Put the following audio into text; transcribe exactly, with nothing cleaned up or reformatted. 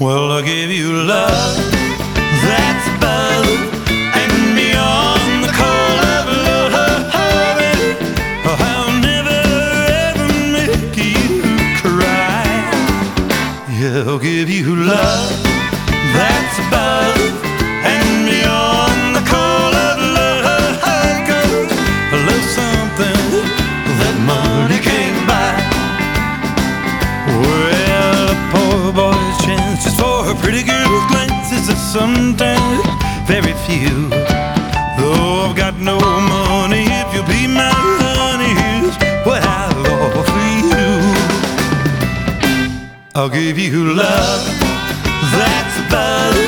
Well, I give you love that's above and beyond the call of love. I'll never ever make you cry. Yeah, I'll give you love that's above and beyond the call of love. 'Cause I love something that money can't buy. Well, a poor boy's chances for a pretty girl's glances are sometimes very few. Though I've got no money, if you'll be my honey, here's what I'll offer you. I'll give you love that's above